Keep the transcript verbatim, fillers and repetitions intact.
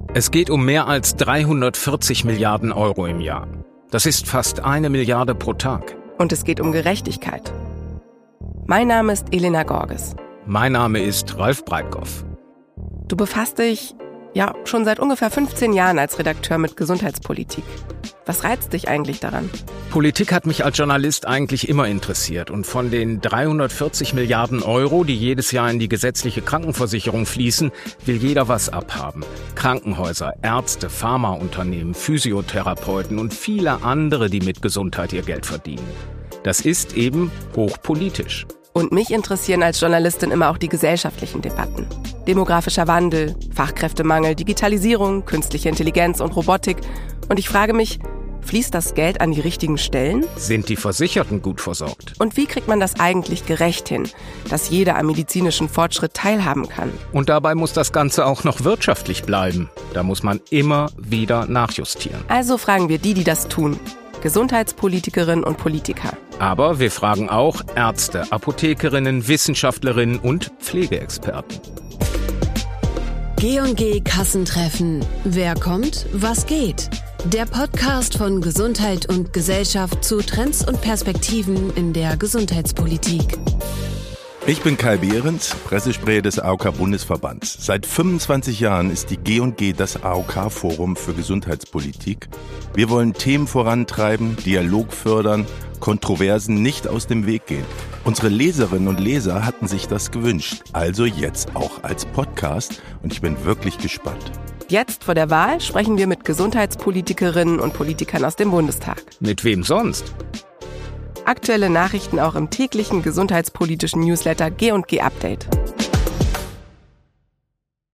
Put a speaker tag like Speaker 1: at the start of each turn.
Speaker 1: Es geht um mehr als dreihundertvierzig Milliarden Euro im Jahr. Das ist fast eine Milliarde pro Tag.
Speaker 2: Und es geht um Gerechtigkeit. Mein Name ist Elena Gorges.
Speaker 1: Mein Name ist Ralf Breitkopf.
Speaker 2: Du befasst dich ja schon seit ungefähr fünfzehn Jahren als Redakteur mit Gesundheitspolitik. Was reizt dich eigentlich daran?
Speaker 1: Politik hat mich als Journalist eigentlich immer interessiert. Und von den dreihundertvierzig Milliarden Euro, die jedes Jahr in die gesetzliche Krankenversicherung fließen, will jeder was abhaben. Krankenhäuser, Ärzte, Pharmaunternehmen, Physiotherapeuten und viele andere, die mit Gesundheit ihr Geld verdienen. Das ist eben hochpolitisch.
Speaker 2: Und mich interessieren als Journalistin immer auch die gesellschaftlichen Debatten. Demografischer Wandel, Fachkräftemangel, Digitalisierung, künstliche Intelligenz und Robotik. Und ich frage mich, fließt das Geld an die richtigen Stellen?
Speaker 1: Sind die Versicherten gut versorgt?
Speaker 2: Und wie kriegt man das eigentlich gerecht hin, dass jeder am medizinischen Fortschritt teilhaben kann?
Speaker 1: Und dabei muss das Ganze auch noch wirtschaftlich bleiben. Da muss man immer wieder nachjustieren.
Speaker 2: Also fragen wir die, die das tun. Gesundheitspolitikerinnen und Politiker.
Speaker 1: Aber wir fragen auch Ärzte, Apothekerinnen, Wissenschaftlerinnen und Pflegeexperten.
Speaker 3: G und G Kassentreffen. Wer kommt, was geht? Der Podcast von Gesundheit und Gesellschaft zu Trends und Perspektiven in der Gesundheitspolitik.
Speaker 4: Ich bin Kai Behrens, Pressesprecher des A O K-Bundesverbands. Seit fünfundzwanzig Jahren ist die G und G das A O K-Forum für Gesundheitspolitik. Wir wollen Themen vorantreiben, Dialog fördern, Kontroversen nicht aus dem Weg gehen. Unsere Leserinnen und Leser hatten sich das gewünscht, also jetzt auch als Podcast, und ich bin wirklich gespannt.
Speaker 2: Jetzt vor der Wahl sprechen wir mit Gesundheitspolitikerinnen und Politikern aus dem Bundestag.
Speaker 1: Mit wem sonst?
Speaker 2: Aktuelle Nachrichten auch im täglichen gesundheitspolitischen Newsletter G und G Update.